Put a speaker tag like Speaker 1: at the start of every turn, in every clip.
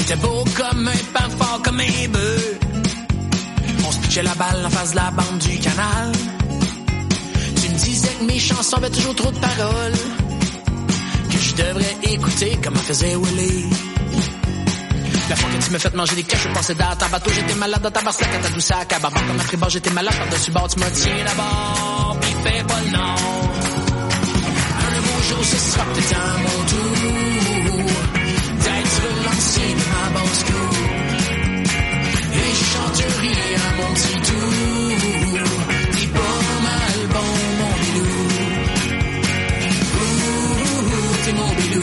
Speaker 1: T'étais beau comme un pain, fort comme un bœuf. On se pitchait la balle en face de la bande du canal. Tu me disais que mes chansons avaient toujours trop de paroles, que je devrais écouter comme on faisait Willie. La fois que tu m'as fait manger des caches, je passais dans ta bateau, j'étais malade dans ta barsac, à ta douce à cababa. Comme après bord, j'étais malade par-dessus bord, tu m'as tiens d'abord, pis fais pas le nom. Un beau jour, ce sera peut-être à mon tour d'être relancé de ma basse cour. Et je chanterai à mon petit tour, t'es pas mal bon, mon bilou. Ouh, t'es mon bilou.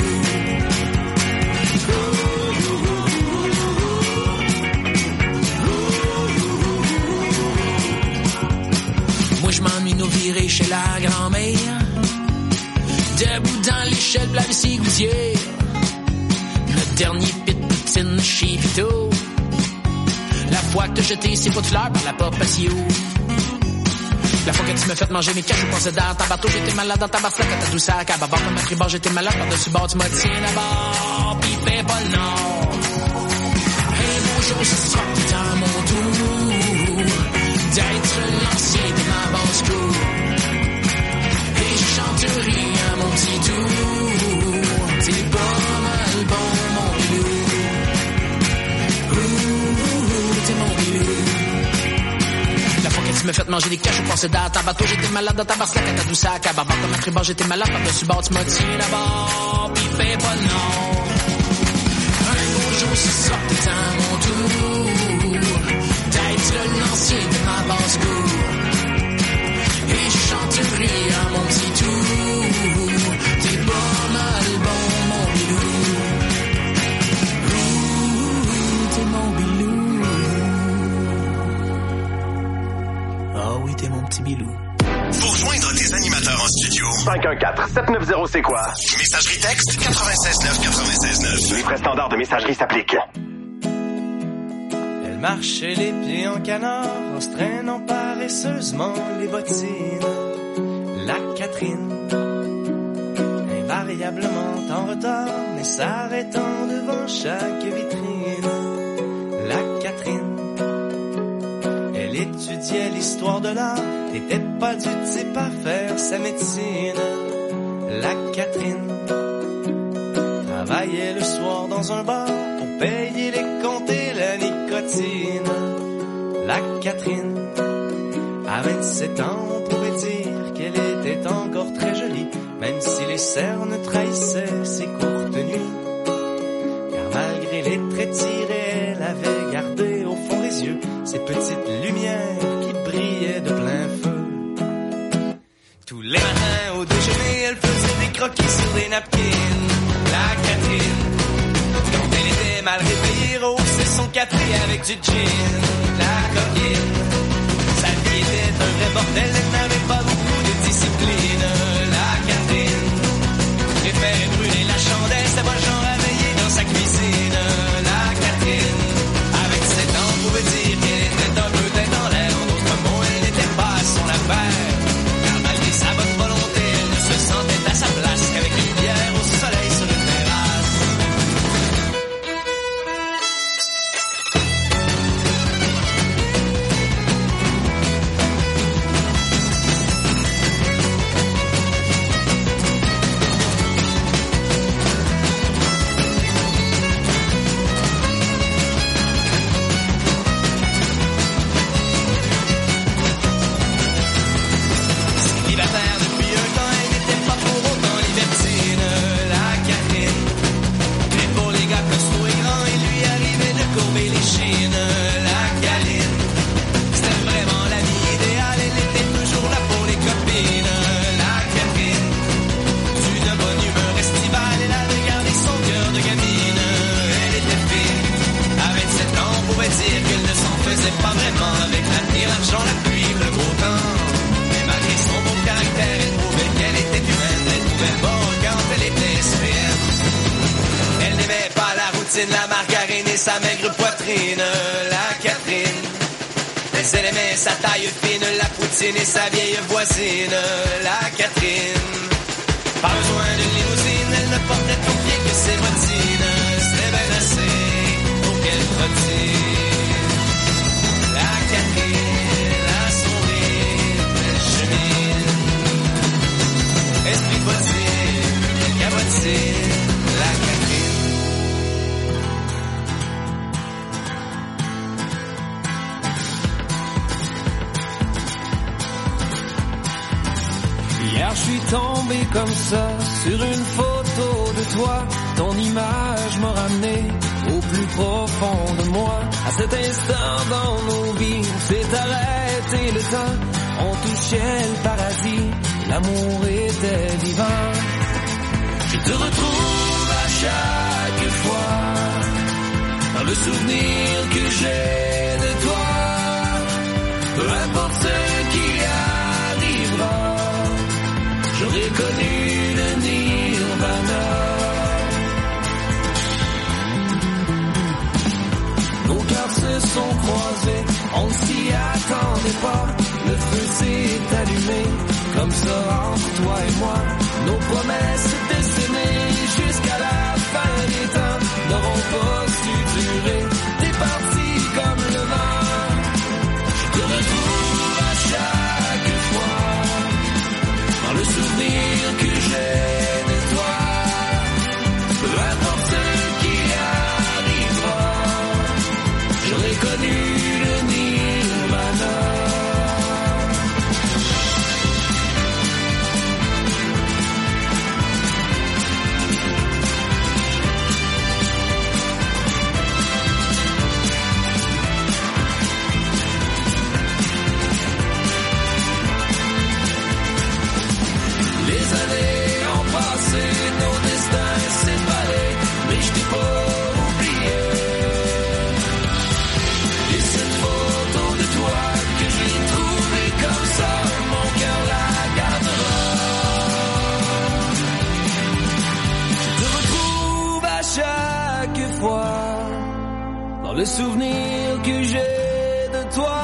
Speaker 1: Moi je m'ennuie nous virer chez la grand-mère, debout dans l'échelle plat de ses gouttières. Le dernier pit de poutine chez Vito. La fois que t'as jeté ses pots de fleurs par la porte patio. La fois que tu m'as fait manger mes caches, je pensais dans ta bateau, j'étais malade dans ta barsac, à ta douce à cababa. Comme après bord, j'étais malade par-dessus bord, tu m'as dit d'abord, pis fais pas le nom. Un beau jour, ce sera peut-être à mon tour d'être l'ancien de ma basse cour. Et je chanterai à mon petit tour, t'es pas mal bon, mon bilou. Ouh, t'es mon bilou. La fois que tu m'as fait manger des caches, je pensais dans ta bateau, j'étais malade dans ta barsac, à ta douce à cababa. Comme après bord, j'étais malade par-dessus bord, tu m'as dit d'abord, pis fais pas le nom. Un beau jour, ce sera peut-être à mon tour d'être l'ancien de ma basse cour. Et je chanterai à mon petit tour, t'es pas mal bon, mon bilou. Ouh, t'es mon bilou. Ah oui, t'es mon petit bilou.
Speaker 2: Pour rejoindre tes animateurs en studio,
Speaker 3: 514-790 c'est quoi?
Speaker 2: messagerie texte 96.9.
Speaker 3: Les frais standards de messagerie s'appliquent.
Speaker 4: Elle marchait les pieds en canard, en se traînant paresseusement les bottines. La Catherine, invariablement en retard, mais s'arrêtant devant chaque vitrine. La Catherine, elle étudiait l'histoire de l'art, n'était pas du type à faire sa médecine. La Catherine travaillait le soir dans un bar pour payer les comptes et la nicotine. La Catherine, à 27 ans, on pouvait dire qu'elle était encore très jolie, même si les cernes trahissaient ses courtes nuits. Car malgré les traits tirés, elle avait gardé au fond des yeux ces petites lumières qui brillaient de plein feu. Tous les matins au déjeuner, elle faisait des croquis sur des napkins. La Catherine, quand elle était mal réveillée, rehaussait son café avec du gin. La coquine, sa vie était un vrai bordel, elle n'avait pas beaucoup de discipline. La Catherine préférait brûler la chandelle, c'était pas le genre à veiller dans sa cuisine. La Catherine, avec 7 ans, on pouvait dire qu'elle était un peu tête en l'air. En d'autres mots, elle n'était pas à son affaire. Car malgré sa bonne volonté, elle ne se sentait à sa place qu'avec une bière au soleil sur une terrasse. Célibataire depuis un temps, elle n'était pas pour autant libertine. La Catherine, mais pour les gars costauds et grands, il lui arrivait de courber les chines. La Caline, c'était vraiment la vie idéale, elle était toujours là pour les copines. La Catherine, d'une bonne humeur estivale, elle avait gardé son cœur de gamine. Elle était fine, à 27 ans, on pouvait dire qu'elle ne s'en faisait pas vraiment avec l'avenir, l'argent, la pluie, le beau temps. Mais malgré son beau caractère, elle trouvait qu'elle était humaine, elle trouvait bon quand elle était SPM. Elle n'aimait pas la routine, la margarine et sa maigre poitrine. La Catherine, mais elle aimait sa taille fine, la poutine et sa vieille voisine. La Catherine, pas besoin d'une limousine, elle ne portait au pied que ses bottines. C'était bien assez
Speaker 5: suis tombé comme ça sur une photo de toi. Ton image m'a ramené au plus profond de moi. À cet instant dans nos vies, on s'est arrêté le temps. On touchait le paradis, l'amour était vivant. Je te retrouve à chaque fois dans le souvenir que j'ai de toi. Peu importe ce qui arrivera, j'aurais connu le nirvana. Nos cœurs se sont croisés, on s'y attendait pas. Le feu s'est allumé, comme ça entre toi et moi. Nos promesses de s'aimer jusqu'à la fin des temps n'auront pas su durer. T'es parti comme le vent, je te retrouve à chaque fois dans le souvenir que j'ai de toi. Peu importe ce qui arrivera, j'aurais connu le nirvana. Nos destins séparés, mais je t'ai pas oublié. Et cette photo de toi que j'ai trouvée comme ça, mon cœur la gardera. Je te retrouve à chaque fois dans le souvenir que j'ai de toi.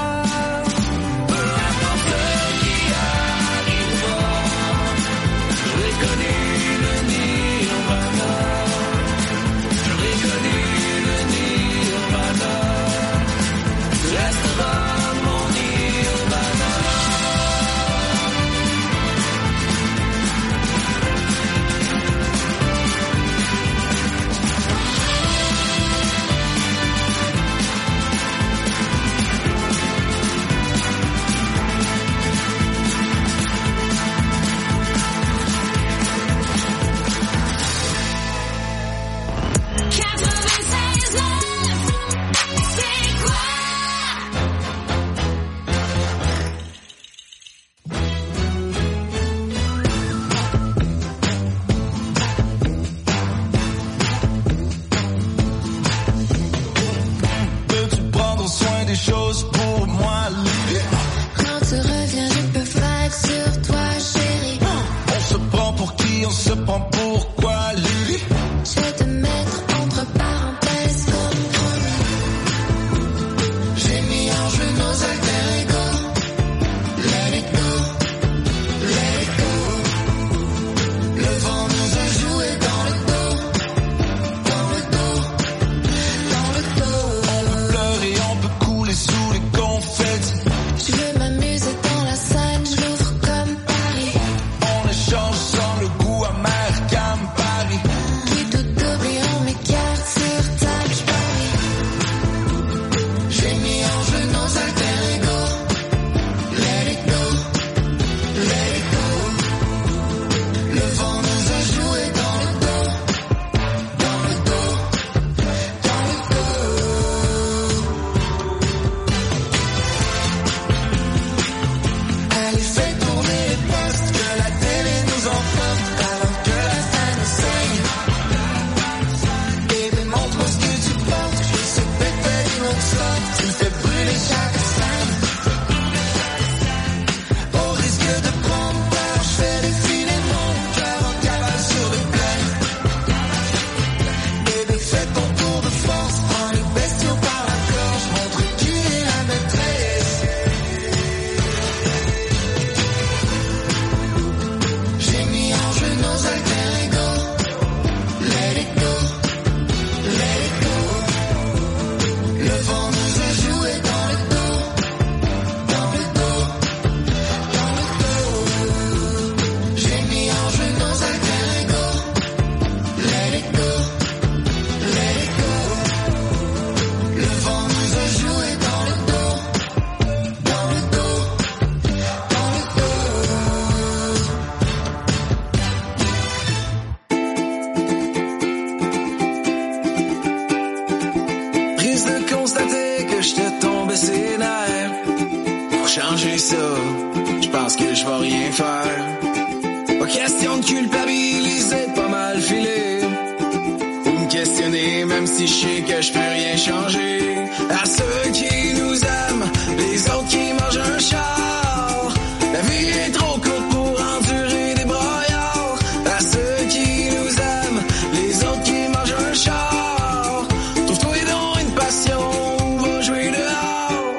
Speaker 5: triste de constater que je te tombais ses nerfs. Pour changer ça, je pense que je vais rien faire. Pas question de culpabiliser, pas mal filé. Ou me questionner, même si je sais que je peux rien changer. À ceux qui nous aiment, les autres qui mangent un char. La vie est trop courte pour endurer des broyards. À ceux qui nous aiment, les autres qui mangent un char. Trouve-toi donc une passion, va jouer dehors.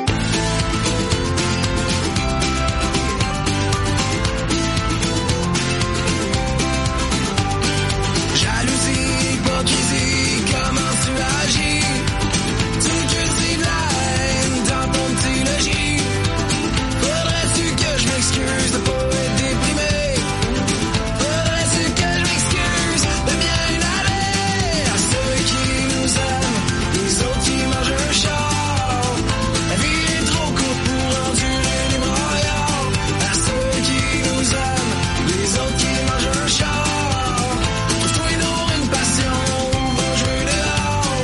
Speaker 5: Jalousie, hypocrisie, comment tu agis? Tu cultives la haine dans ton petit logis. Faudrait-tu que je m'excuse de pas être déprimé? Faudrait-tu que je m'excuse de bien aller? À ceux qui nous aiment, les autres qui mangent un char. La vie est trop courte pour endurer les broyards. À ceux qui nous aiment, les autres qui mangent un char. Trouve-toi donc une passion, va jouer dehors.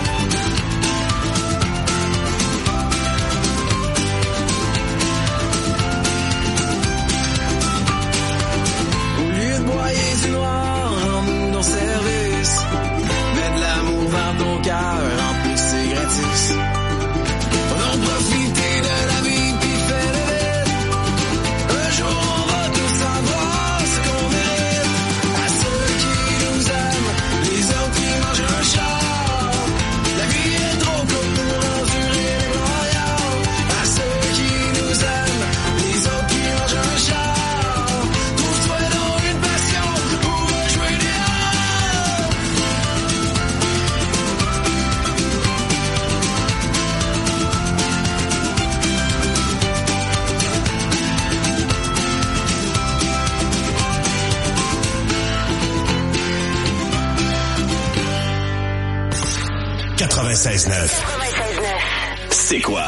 Speaker 5: Au lieu de broyer du noir, rends-nous nos services. Mets de l'amour dans ton cœur, en plus c'est gratis. On en profiter de la vie puis fais-le vite. Un jour on va tous savoir ce qu'on mérite. À ceux qui nous aiment, les autres qui mangent un char. La vie est trop courte pour endurer les broyards. À ceux qui nous aiment, les autres qui mangent un char. Trouve-toi donc une passion pour jouer dehors.
Speaker 2: 96.9. C'est quoi?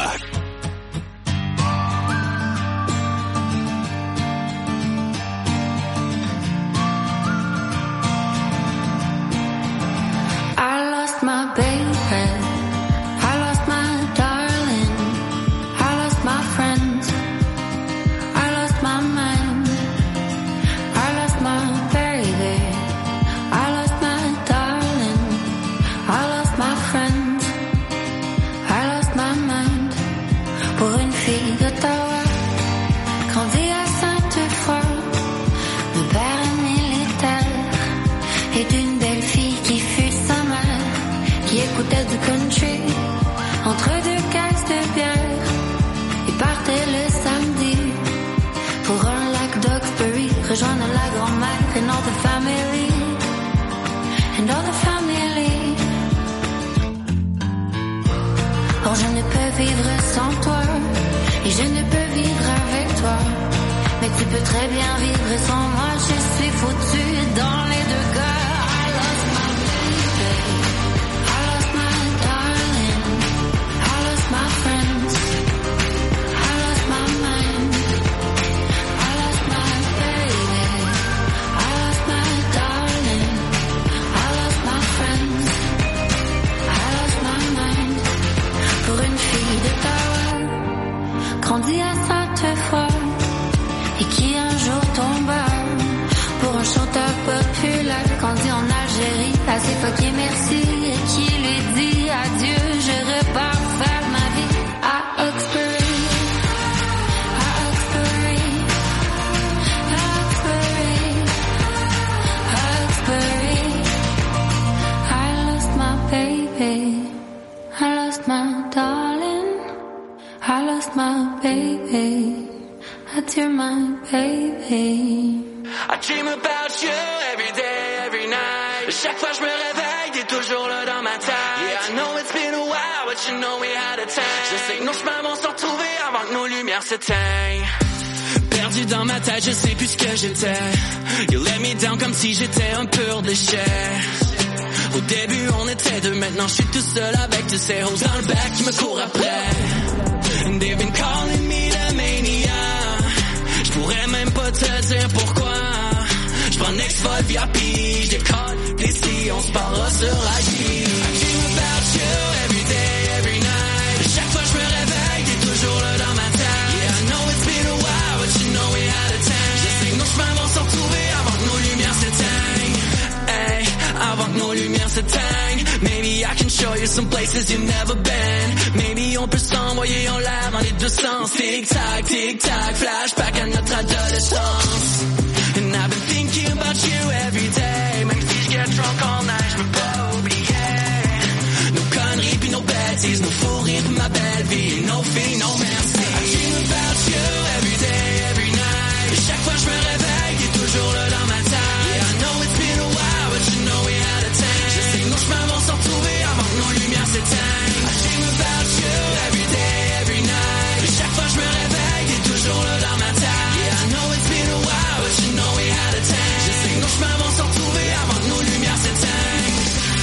Speaker 6: I lost my baby, I lost my darling, I lost my friends, I lost my mind, I lost my baby, I lost my darling, I lost my friends, I lost my mind. Pour une fille d'Ottawa, grandie à Sainte-Foy, de père militaire, et d'une belle fille qui fut sa mère, qui écoutait du country entre deux caisses de bière et partait le samedi pour un lac d'Oxbury, rejoindre la grand-mère and all the family, and all the family. Or je ne peux vivre sans toi, et je ne peux vivre avec toi, mais tu peux très bien vivre sans moi, je suis foutue dans les deux cas. I lost my baby, I lost my darling, I lost my friends, I lost my mind, I lost my baby, I lost my darling, I lost my friends, I lost my mind. Pour une fille d'Ottawa, grandie à Sainte-Foy, et qui un jour tomba pour un chanteur populaire, grandi en Algérie, à ses fucké merci, et qui lui dit adieu, je repars faire ma vie à Oxbury, à Oxbury, à Oxbury, à Oxbury. I lost my baby, I lost my darling, I lost my baby, adieu my baby.
Speaker 5: I dream about you every day, every night. Chaque fois je me réveille, t'es toujours là dans ma tête. Yeah, I know it's been a while, but you know we had a time. Je sais que nos chemins vont se retrouver avant que nos lumières s'éteignent. Perdu dans ma tête, je sais plus ce que j'étais. You let me down comme si j'étais un pur déchet. Au début on était deux, maintenant je suis tout seul avec tous ces hoes dans le bac qui me courent après. And they've been calling me the maniac. J'pourrais même pas te dire pourquoi. J'prends Next Vol VIP, j'décolle d'ici, on se parlera sur IG. I dream about you every day,
Speaker 1: some places you've never been. Maybe on peut s'envoyer en l'air dans les deux sens. Tic-tac, tic-tac, flashback à notre adolescence. And I've been thinking about you every day. Même si je get drunk all night, je peux pas oublier nos conneries pis nos bêtises, nos fous rires pis ma belle vie, nos filles, nos merci. I dream about you every day, every night. Et chaque fois je me réveille, t'es toujours là dans ma tête. Yeah, I know it's been a while, but you know we had a time. Je sais que nos chemins vont se retrouver avant que nos lumières s'éteignent. I dream about you every day, every night. Et chaque fois je me réveille, t'es toujours là dans ma tête. Yeah, I know it's been a while, but you know we had a time. Je sais que nos chemins vont se retrouver avant que nos lumières s'éteignent.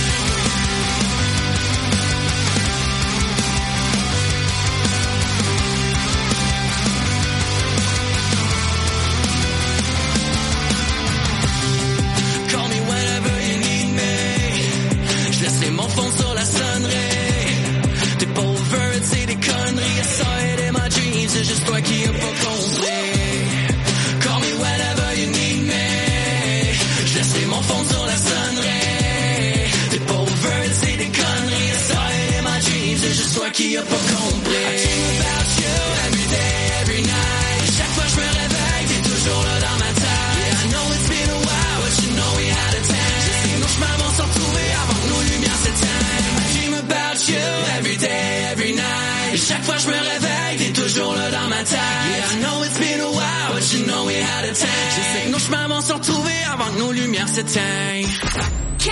Speaker 1: Mon fond sur la sonnerie. T'es pas over, c'est des conneries. I saw it in my dreams, c'est juste toi qui as pas compris. Call me whenever you need me. Je laisserai mon fond sur la sonnerie. T'es pas over, c'est des conneries. I saw it in my dreams, c'est juste toi qui as pas compris. I dream about you every day, every night. Chaque fois je me réveille, t'es toujours là dans ma tête. Yeah, I know it's been a while, but you know we had a time. Je sais que nos chemins vont se retrouver avant que nos lumières s'éteignent. I dream about you every day, every night. Et chaque fois je me réveille, t'es toujours là dans ma tête. Yeah, I know it's been a while, but you know we had a time. Je sais que nos chemins vont se retrouver avant que nos lumières s'éteignent.
Speaker 6: 96.9,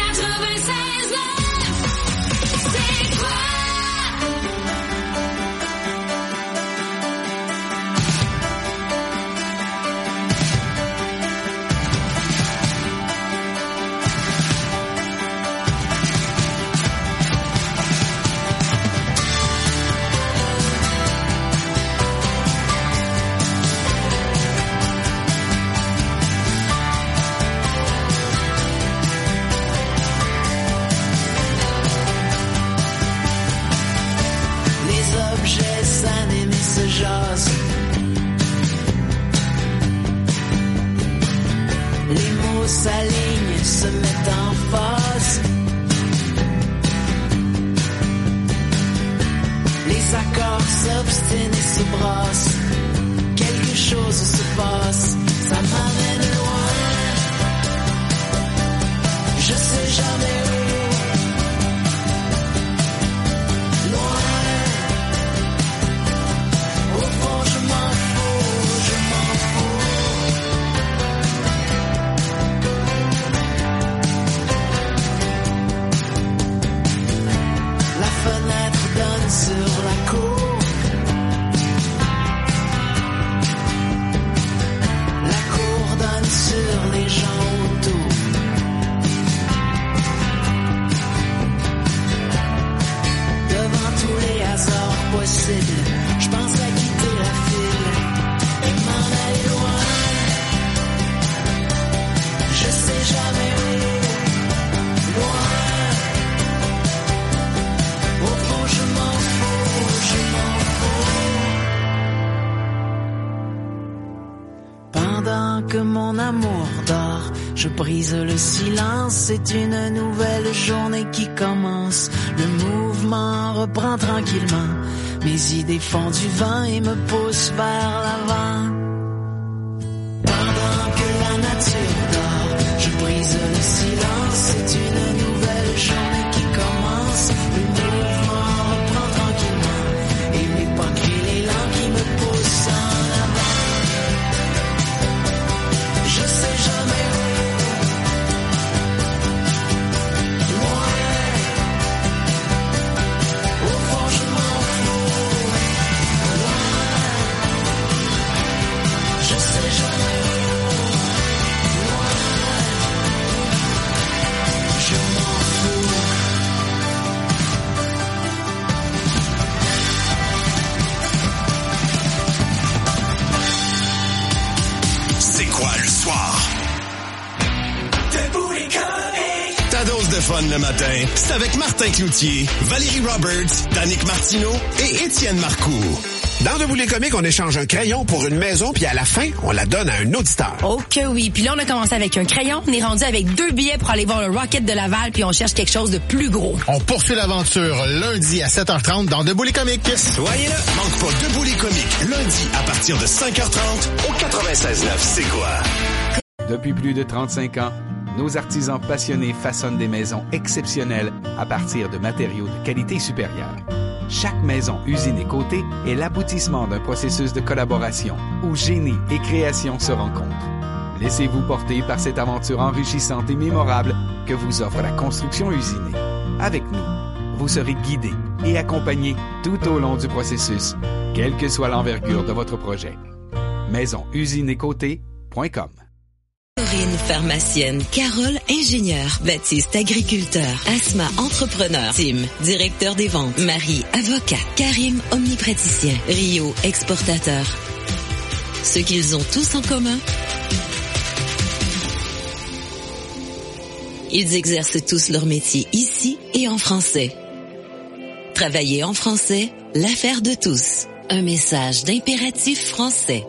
Speaker 6: c'est quoi?
Speaker 5: Les mots s'alignent, se mettent en phase. Les accords s'obstinent et se brassent. Quelque chose se passe, ça m'amène loin. Je sais jamais où. Sur la cour, la cour donne sur les gens autour. Devant tous les hasards possibles, je pense à quitter la file et m'en aller loin. Je sais jamais où, loin. Au fond, je m'en fous, je m'en fous. Pendant que mon amour dort, je brise le silence. C'est une nouvelle journée qui commence. Le mouvement reprend tranquillement. Mes idées font du vent et me poussent vers l'avant. Pendant que la nature dort, je brise le silence. C'est une nouvelle journée qui commence. Le mouvement reprend tranquillement. Et l'époque et l'élan qui me poussent en avant. Je sais jamais où. Loin. Au fond, je m'en fous. Loin. Je sais jamais où. Loin. Je m'en fous.
Speaker 2: C'est quoi le soir?
Speaker 1: Debout les comiques.
Speaker 2: Ta dose de fun le matin, c'est avec Martin Cloutier, Valérie Roberts, Danick Martineau et Étienne Marcoux.
Speaker 7: Dans Debout les comiques, on échange un crayon pour une maison, puis à la fin, on la donne à un auditeur.
Speaker 8: Oh que oui. Puis là, on a commencé avec un crayon. On est rendu avec 2 billets pour aller voir le Rocket de Laval, puis on cherche quelque chose de plus gros.
Speaker 9: On poursuit l'aventure lundi à 7h30 dans Debout les comiques.
Speaker 2: Soyez là. Manque pas Debout les comiques. Lundi à partir de 5h30 au 96.9 C'est quoi?
Speaker 10: Depuis plus de 35 ans, nos artisans passionnés façonnent des maisons exceptionnelles à partir de matériaux de qualité supérieure. Chaque maison, usine et côté est l'aboutissement d'un processus de collaboration où génie et création se rencontrent. Laissez-vous porter par cette aventure enrichissante et mémorable que vous offre la construction usinée. Avec nous, vous serez guidé et accompagné tout au long du processus, quelle que soit l'envergure de votre projet. Maison-usine-et-côté.com.
Speaker 11: Corinne, pharmacienne. Carole, ingénieure. Baptiste, agriculteur. Asma, entrepreneur. Tim, directeur des ventes. Marie, avocat. Karim, omnipraticien. Rio, exportateur. Ce qu'ils ont tous en commun, ils exercent tous leur métier ici et en français. Travailler en français, l'affaire de tous. Un message d'Impératif français.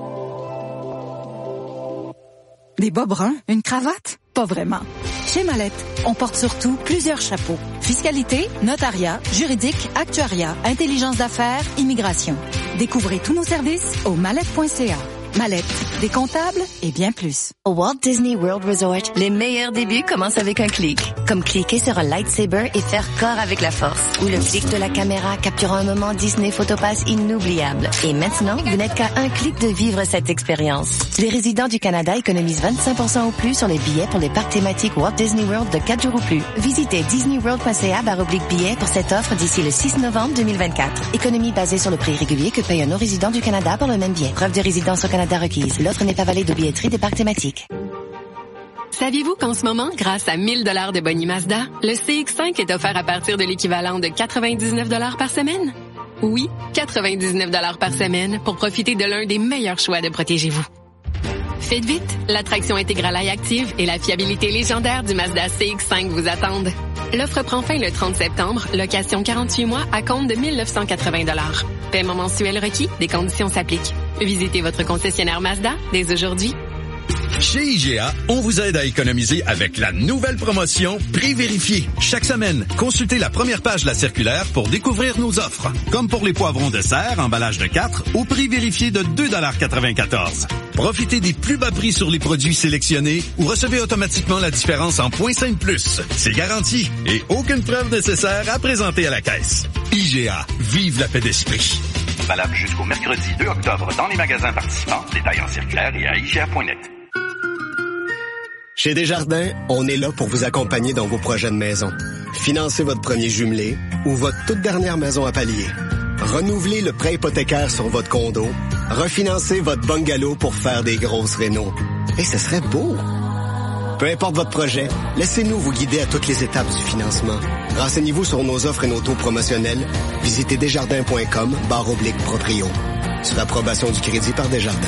Speaker 12: Des bas bruns? Une cravate? Pas vraiment. Chez Mallette, on porte surtout plusieurs chapeaux. Fiscalité, notariat, juridique, actuariat, intelligence d'affaires, immigration. Découvrez tous nos services au mallette.ca. Mallette, des comptables et bien plus.
Speaker 13: Au Walt Disney World Resort, les meilleurs débuts commencent avec un clic. Comme cliquer sur un lightsaber et faire corps avec la force. Ou le clic de la caméra capturant un moment Disney Photopass inoubliable. Et maintenant, vous n'êtes qu'à un clic de vivre cette expérience. Les résidents du Canada économisent 25% ou plus sur les billets pour les parcs thématiques Walt Disney World de 4 jours ou plus. Visitez disneyworld.ca/billets pour cette offre d'ici le 6 novembre 2024. Économie basée sur le prix régulier que paye un non-résident du Canada pour le même billet. Preuve de résidence au Canada requise. L'offre n'est pas valide de billetterie des parcs thématiques.
Speaker 14: Saviez-vous qu'en ce moment, grâce à 1000 $ de boni Mazda, le CX-5 est offert à partir de l'équivalent de 99 $ par semaine? Oui, 99 $ par semaine pour profiter de l'un des meilleurs choix de Protégez-vous. Faites vite, l'attraction intégrale active et la fiabilité légendaire du Mazda CX-5 vous attendent. L'offre prend fin le 30 septembre, location 48 mois à compte de 1 980 $. Paiement mensuel requis, des conditions s'appliquent. Visitez votre concessionnaire Mazda dès aujourd'hui.
Speaker 15: Chez IGA, on vous aide à économiser avec la nouvelle promotion Prix vérifié. Chaque semaine, consultez la première page de la circulaire pour découvrir nos offres. Comme pour les poivrons de serre, emballage de 4, au prix vérifié de 2,94 $. Profitez des plus bas prix sur les produits sélectionnés ou recevez automatiquement la différence en .5+. C'est garanti et aucune preuve nécessaire à présenter à la caisse. IGA, vive la paix d'esprit.
Speaker 16: Valable jusqu'au mercredi 2 octobre dans les magasins participants. Détails en circulaire et à IGA.net.
Speaker 17: Chez Desjardins, on est là pour vous accompagner dans vos projets de maison. Financez votre premier jumelé ou votre toute dernière maison à palier. Renouvelez le prêt hypothécaire sur votre condo. Refinancez votre bungalow pour faire des grosses rénos. Et ce serait beau! Peu importe votre projet, laissez-nous vous guider à toutes les étapes du financement. Renseignez-vous sur nos offres et nos taux promotionnels. Visitez desjardins.com/proprio. Sur approbation du crédit par Desjardins.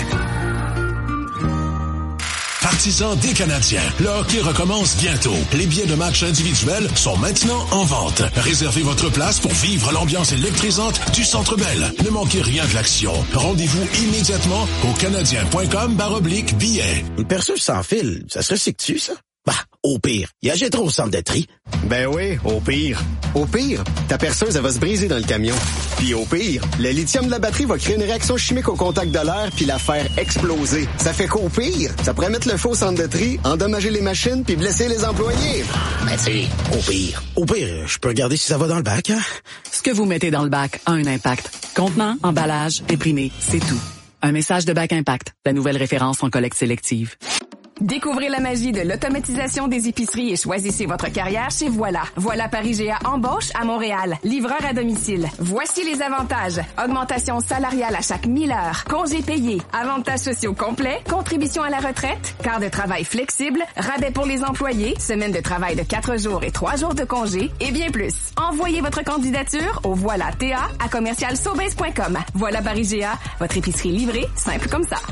Speaker 2: Partisans des Canadiens. Le hockey recommence bientôt. Les billets de matchs individuels sont maintenant en vente. Réservez votre place pour vivre l'ambiance électrisante du Centre Bell. Ne manquez rien de l'action. Rendez-vous immédiatement au canadien.com/billets.
Speaker 18: Une perceuse sans fil, ça se recycle-tu, ça? Bah, au pire, il y a trop au centre de tri.
Speaker 17: Ben oui, au pire. Au pire, ta perceuse, elle va se briser dans le camion. Puis au pire, le lithium de la batterie va créer une réaction chimique au contact de l'air puis la faire exploser. Ça fait qu'au pire, ça pourrait mettre le feu au centre de tri, endommager les machines puis blesser les employés.
Speaker 18: Ben tu sais, au pire, je peux regarder si ça va dans le bac, hein?
Speaker 19: Ce que vous mettez dans le bac a un impact. Contenant, emballage, imprimé, c'est tout. Un message de Bac Impact, la nouvelle référence en collecte sélective.
Speaker 20: Découvrez la magie de l'automatisation des épiceries et choisissez votre carrière chez Voilà. Voilà Paris GA embauche à Montréal. Livreur à domicile. Voici les avantages. Augmentation salariale à chaque 1000 heures. Congés payés. Avantages sociaux complets. Contribution à la retraite. Quart de travail flexible. Rabais pour les employés. Semaine de travail de 4 jours et 3 jours de congé. Et bien plus. Envoyez votre candidature au voilà.ta@commercialsobase.com. Voilà Paris GA. Votre épicerie livrée, simple comme ça.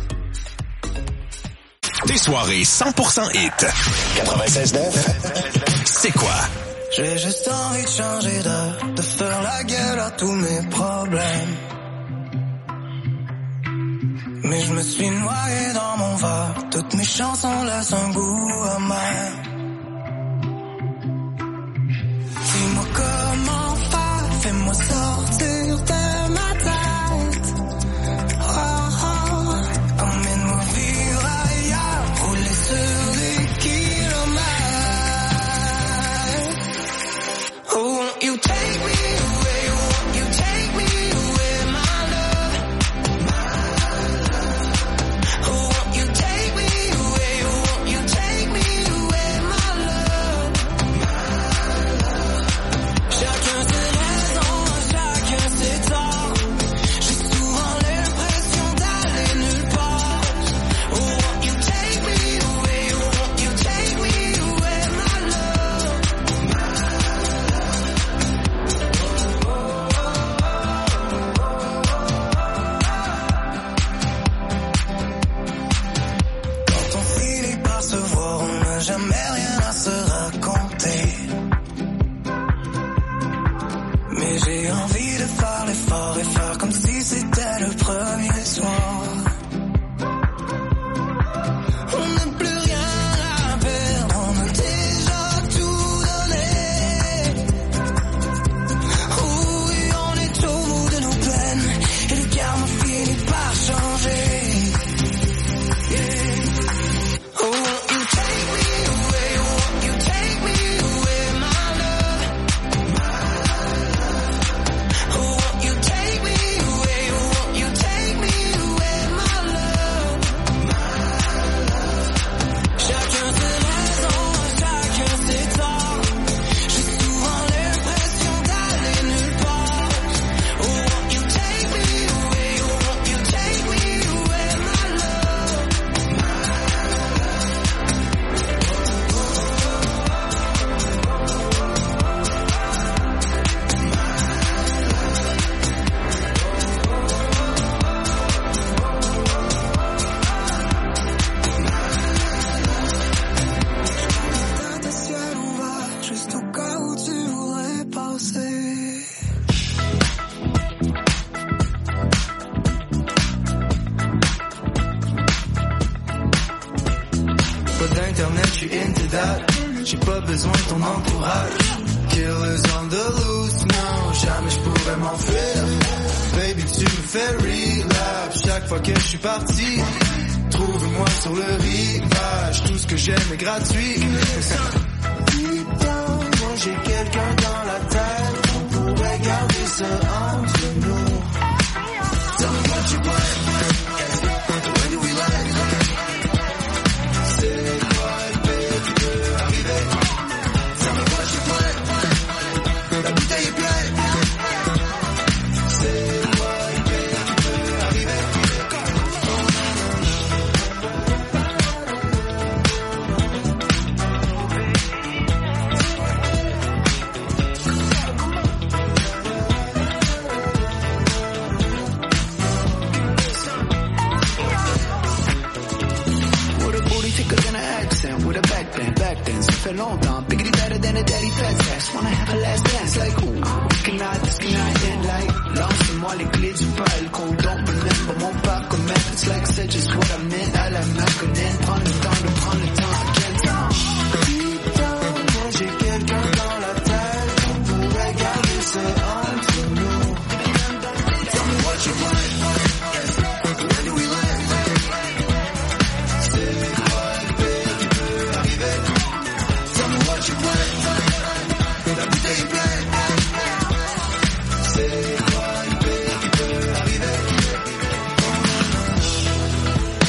Speaker 2: Des soirées 100% hit. 96.9, c'est quoi?
Speaker 5: J'ai juste envie de changer de faire la gueule à tous mes problèmes. Mais je me suis noyé dans mon verre. Toutes mes chansons laissent un goût amer. Dis-moi comment faire, fais-moi sortir de ma tête. Oh, oh, emmène-moi vivre ailleurs, rouler sur des kilomètres. Oh, won't you take me away, won't you take me away, my love. Oh, won't you take me away, won't you take me away, my love. Chacun ses raisons, chacun ses torts. J'ai souvent l'impression d'aller nulle part. Oh, won't you take me away, won't you take me away, my love. Quand on finit par se voir, on n'a jamais rien à se raconter. Mais j'ai envie de faire l'effort et faire comme si c'était le premier soir. On n'a plus rien à perdre, on a déjà tout donné. Oui, on est au bout de nos peines et le karma finit par changer. Yeah. Oh, won't you take me away, won't you take me away, my love. Oh, won't you take me away, won't you take me away, my love. Chacun ses raisons, chacun ses torts. J'ai souvent l'impression d'aller nulle part. Oh, won't you take me away, won't you take me away, my love. Tes ciels ouverts, juste au cas où tu voudrais passer. Pas d'internet, je suis into that. J'ai pas besoin de ton entourage. Killers on the loose, non, jamais je pourrais m'enfuir. Baby, tu me fais relapse chaque fois que je suis parti. Trouve-moi sur le rivage, tout ce que j'aime est gratuit. Putain, moi j'ai quelqu'un dans la tête, on pourrait garder ça entre nous. Tell me what you want, when do we land? C'est quoi le pire qui peut arriver? Tell me what you want, la bouteille est pleine. C'est quoi le pire qui peut arriver? With a booty thicker than an accent, with a back bend, ça fait longtemps. Biggity better than a daddy fat ass. Wanna have a last dance, like ooh, this cannot end like. Lance-moi les clés du balcon, don't remember mon parcours, it's like c'est just what I meant. À la McConnell, prends le temps de prendre le temps, again. Putain, moi j'ai quelqu'un dans la tête, on pourrait garder ça entre nous. Tell me what you want. When do we land? C'est quoi le pire qui peut arriver? Tell me what you want. La bouteille est pleine. C'est quoi le pire qui peut arriver?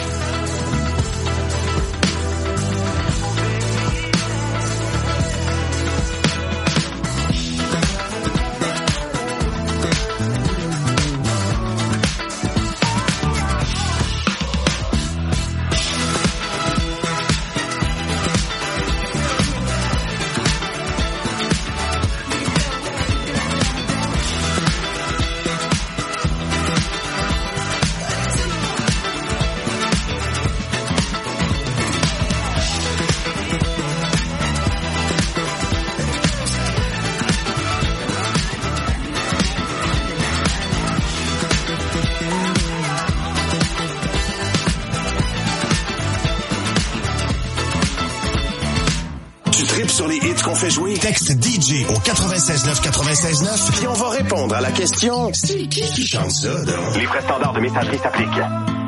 Speaker 2: qu'on fait jouer? Texte DJ au 96.9 puis on va répondre à la question, c'est qui chante ça, donc?
Speaker 3: Les frais standards de messagerie s'appliquent.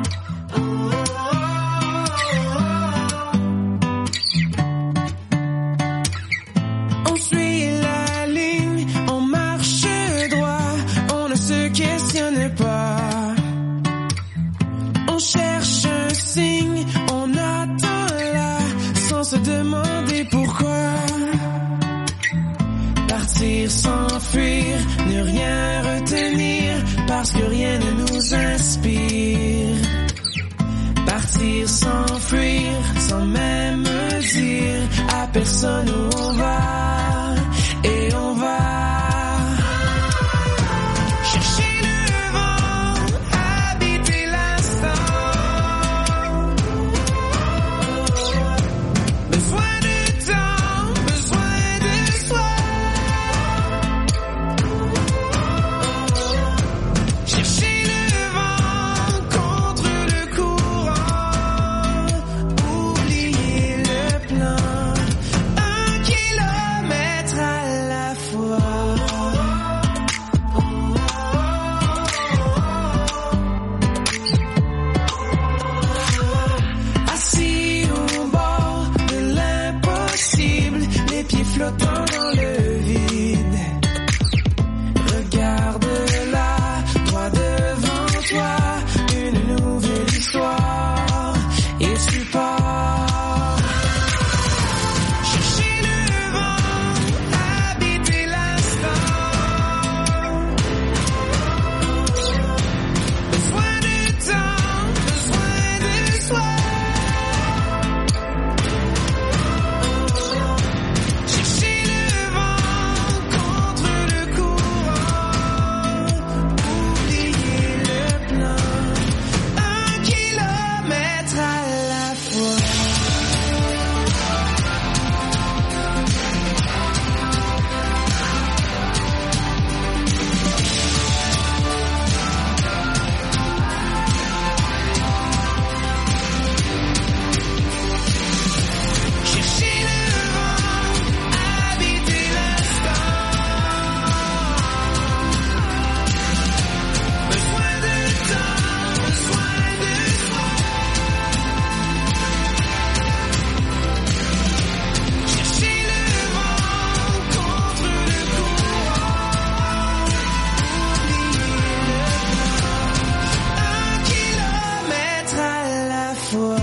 Speaker 5: On suit la ligne, on marche droit, on ne se questionne pas. On cherche un signe, on attend là, sans se demander pourquoi. Partir, s'enfuir, ne rien retenir, parce que rien ne nous inspire. Partir, s'enfuir, sans même dire à personne où on va, et on va chercher le vent, habiter l'instant. Besoin de temps, besoin de soi. Chercher le vent contre le courant. Oublier le plan. 1 kilomètre à la fois. Assis au bord de l'impossible, les pieds flottants dans le vide. Regarde là, droit devant toi, une nouvelle histoire et tu pars. Chercher le vent, habiter l'instant. Besoin de temps, besoin de soi. Chercher le vent contre le courant. Oublier le plan. 1 kilomètre à la fois. Chercher le vent, habiter l'instant. Besoin de temps, besoin de soi. Chercher le vent contre le courant. Oublier le plan. 1 kilomètre à la fois.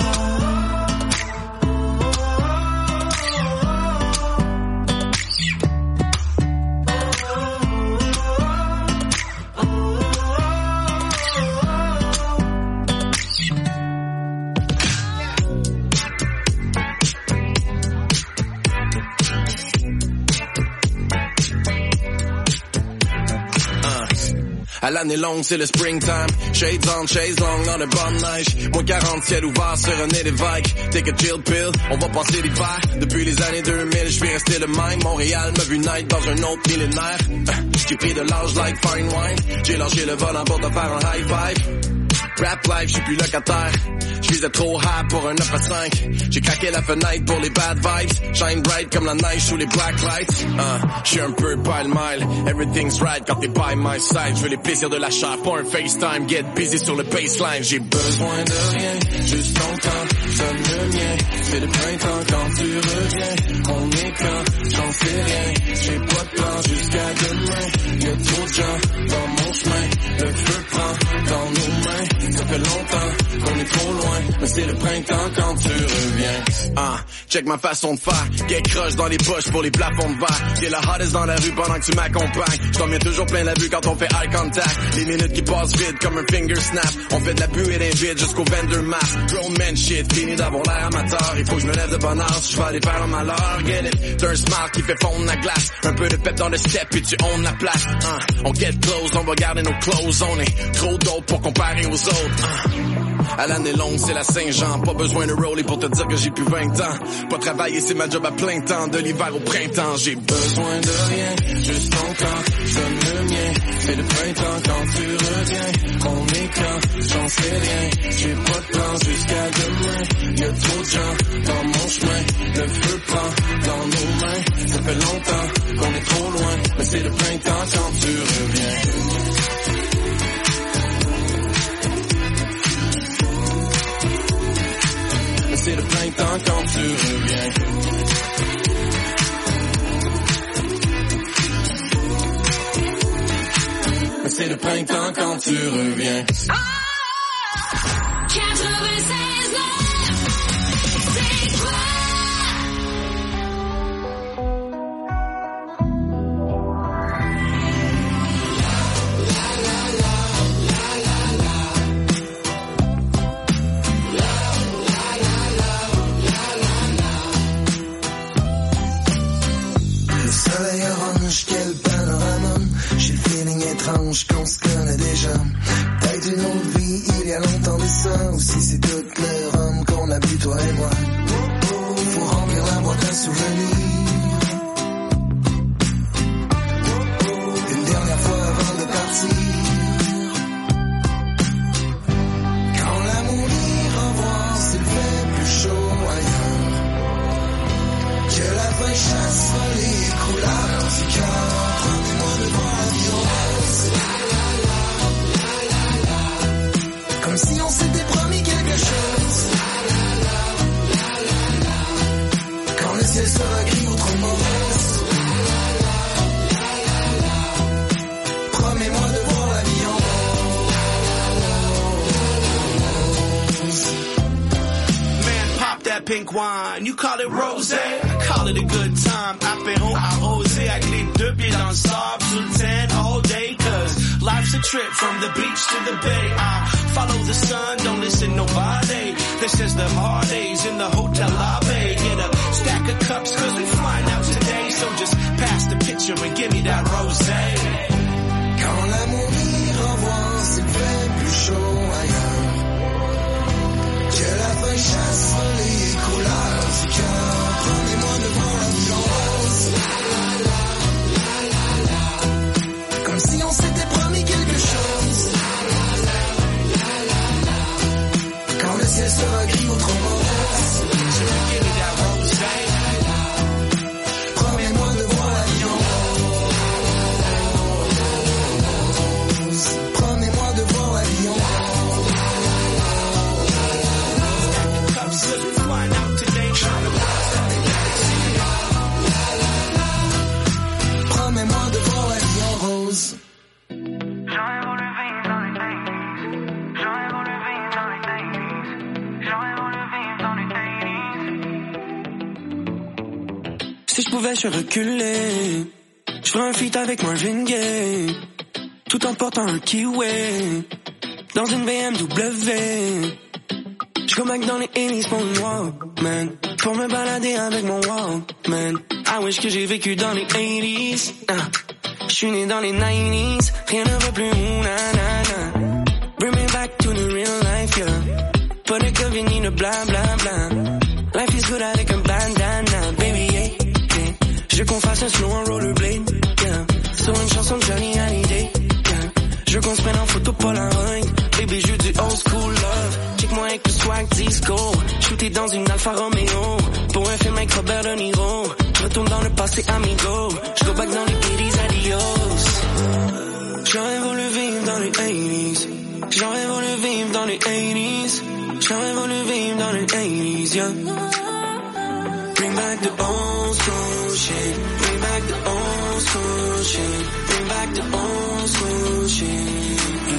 Speaker 21: À l'année longue, c'est le springtime. Shades on, chase long, dans de bonne neige. Moins 40, ciel ouvert sur un nez d'évêque. Take a chill pill, on va passer l'hiver. Depuis les années 2000, je suis resté le même. Montréal m'a vu naître dans un autre millénaire. J'ai pris de l'âge like fine wine. J'ai lâché le volant pour te faire un high five. Rap life, j'suis plus locataire. J'visais trop high pour un 9 à 5. J'ai craqué la fenêtre pour les bad vibes. Shine bright comme la neige sous les black lights. J'suis un peu pile-mile. Everything's right quand t'es by my side. J'veux les plaisirs de la chair, pas un FaceTime. Get busy sur le baseline. J'ai besoin de rien, juste ton temps. Sonne le mien, c'est le printemps quand tu reviens. On est quand, j'en sais rien. J'ai pas de plan jusqu'à demain. Y'a trop de gens dans mon chemin. Le feu prend dans nos mains. Ça fait longtemps qu'on est trop loin, mais c'est le printemps quand tu reviens. Check ma façon de faire. Get crush dans les poches pour les plafonds de verre. T'es la hottest dans la rue pendant que tu m'accompagnes. J't'en mets toujours plein la vue quand on fait eye contact. Les minutes qui passent vite comme un finger snap. On fait de la buée d'un vide jusqu'au vendor mass. Grown man shit, fini d'avoir l'air amateur. Il faut que je me lève de bonne heure si je vais aller faire un malheur. Get it, t'as un smile qui fait fondre la glace. Un peu de pep dans le step puis tu own la place. On get close, on va garder nos clothes. On est trop dope pour comparer aux autres. À l'année longue, c'est la Saint-Jean. Pas besoin de roller pour te dire que j'ai plus 20 ans. Pas travailler, c'est ma job à plein temps. De l'hiver au printemps, j'ai besoin de rien. Juste ton temps, sonne le mien. C'est le printemps quand tu reviens. On est quand, j'en sais rien. J'ai pas de plan jusqu'à demain. Y'a trop de gens dans mon chemin. Le feu prend dans nos mains. Ça fait longtemps qu'on est trop loin. Mais c'est le printemps quand tu reviens. C'est le printemps quand tu reviens. C'est le printemps quand tu reviens.
Speaker 5: Le soleil orange, quel panorama. J'ai le feeling étrange qu'on se connaît déjà. Peut-être une autre vie, il y a longtemps de ça. Ou si c'est tout le rhum qu'on a bu, toi et moi. Faut remplir la boîte à souvenirs. Une dernière fois avant de partir. Quand l'amour dit au revoir, s'il fait plus chaud ailleurs. Que la feuille chassera les couleurs du cœur. Prenez-moi devant la violence. Comme si on s'était promis quelque chose. Quand le ciel sera gris ou trop mauvaise. Promets-moi de voir la vie en rose.
Speaker 4: Man, pop that pink wine. You call it rosé, I call it a good time. Apéro arrosé avec les deux pieds dans le sable. Tout le temps, all day, cause life's a trip from the beach to the bay. I follow the sun, don't listen to nobody. This is the hard days in the hotel lobby. Get a stack of cups cause we flying out today. So just pass the picture and give me that rosé.
Speaker 5: Quand l'amour dit au revoir, s'il fait plus chaud ailleurs. Que la feuille chassera les couleurs du cœur. Prenez-moi devant la violence. Comme si on s'était promis quelque chose. Quand le ciel sera gris ou trop mauvaise. Promets-moi de voir la vie en rose. Promets-moi de voir la vie en rose. Promets-moi de voir la vie en rose. Si je pouvais, je reculer. Je ferais un feat avec Marvin Gaye. Tout en portant un kiwi. Dans une BMW. Je go back dans les 80s pour une Walkman. Pour me balader avec mon Walkman. I wish que j'ai vécu dans les 80s. Je suis né dans les 90s. Rien ne va plus, na. Bring me back to the real life, yeah. Pas de COVID ni de bla bla bla. Life is good avec un bandana, baby, yeah. Je veux qu'on fasse un slow en rollerblade, yeah. Sur une chanson de Johnny Hallyday, yeah. Je veux qu'on se prenne en photo Polaroid. Baby, je veux du old school love. Check-moi avec le swag disco. Shooté dans une Alfa Romeo. Pour un film avec Robert De Niro. Je retourne dans le passé, amigo. Je go back dans les 80s, adios. J'aurais voulu vivre dans les 80s. J'aurais voulu vivre dans les 80s. J'aurais voulu vivre dans les 80s, yeah. Bring back the old school shit. Bring back the old school shit. Bring back the old school shit.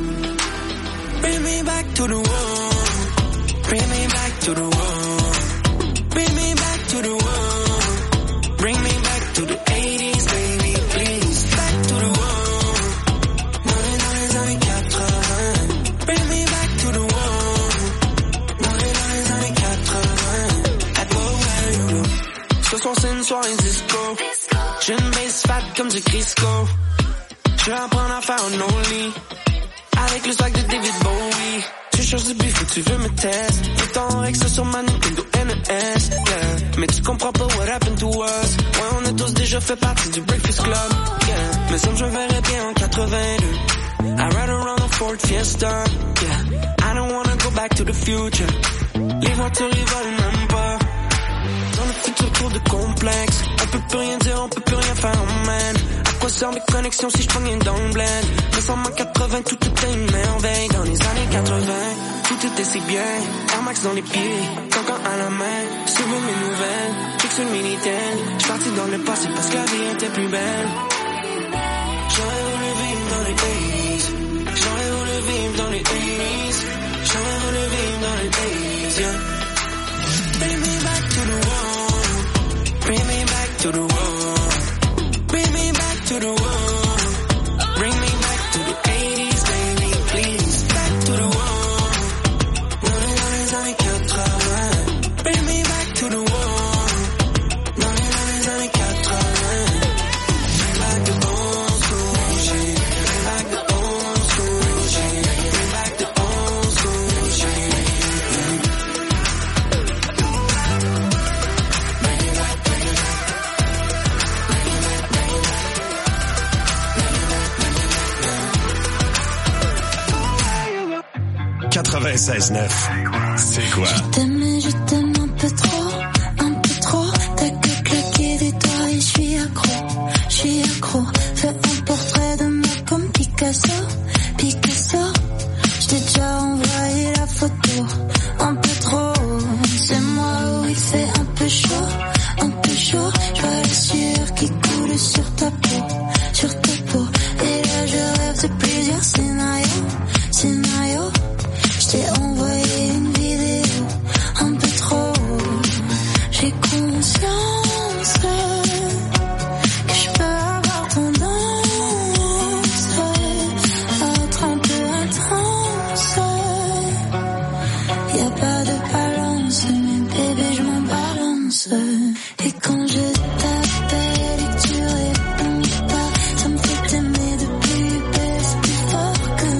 Speaker 5: Bring me back to the world. Bring me back to the world. Bring me back to the world. Bring me back to the 80s, baby, please. Back to the world. Dans les années 80. Bring me back to the world. Dans les années 80. I go where you go. Ce soir c'est une soirée disco. J'ai une base fat comme du Crisco. Je vais apprendre à faire un only. Avec le swag de David Bowie. Tu cherches du beef et tu veux me tester. Tout ton Rex sur ma Nintendo NES, yeah. Mais tu comprends pas what happened to us. Ouais, on a tous déjà fait partie du Breakfast Club, yeah. Mais ça me je verrais bien en 80. 82. I ride around the Ford Fiesta, yeah. I don't wanna go back to the future. Les voitures ils volent même pas. Dans le futur trop de complexe. On peut plus rien dire, on peut plus rien faire, man. À quoi servent mes connexions si je pognais dans le bled? Mais sans ma 80, tout était une merveille. Dans les années 80, tout était si bien. Air Max dans les pieds, ton camp à la main. Suivez mes nouvelles, fixe le Minitel. J'suis parti dans le passé parce que la vie était plus belle. J'aurais voulu vivre dans les 80s. J'aurais voulu vivre dans les 80s. J'aurais voulu vivre dans les 80s, yeah. Bring me back to the world. Bring me back to the world. Bring me back to the world. Bring me back to the 80s, baby, please. Back to the world. Dans les années 80. Bring me back to the world. Dans les années 80. Bring back the old school shit. Bring back the old school shit. Bring back the old school shit. Bring it back, bring it back.
Speaker 7: 96.9. C'est quoi?
Speaker 6: Je t'aime un peu trop. T'as que claquer des doigts et je suis accro. Fais un portrait de moi comme Picasso. Je t'ai déjà envoyé la photo. Un peu trop. C'est moi où il fait un peu chaud. Je vois la sueur qui coule sur ta peau. Et là je rêve de plusieurs scénarios. Je t'ai envoyé une vidéo, un peu trop. J'ai conscience que je peux avoir tendance à être un peu intense. Y'a pas de balance, mais bébé je m'en balance. Et quand je t'appelle et que tu réponds pas, ça me fait t'aimer de plus belle, c'est plus fort que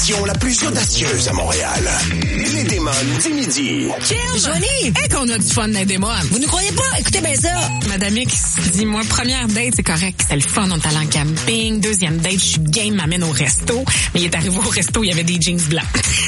Speaker 2: l'émission la plus audacieuse à Montréal. Les Démons du midi.
Speaker 1: Johnny! Hey, qu'on a du fun dans les Démons. Vous ne croyez pas? Écoutez bien ça. Madame X, dis-moi, première date, c'est correct. C'était le fun, on est allé en camping. Deuxième date, je suis game, m'amène au resto. Mais il est arrivé au resto, il y avait des jeans blancs.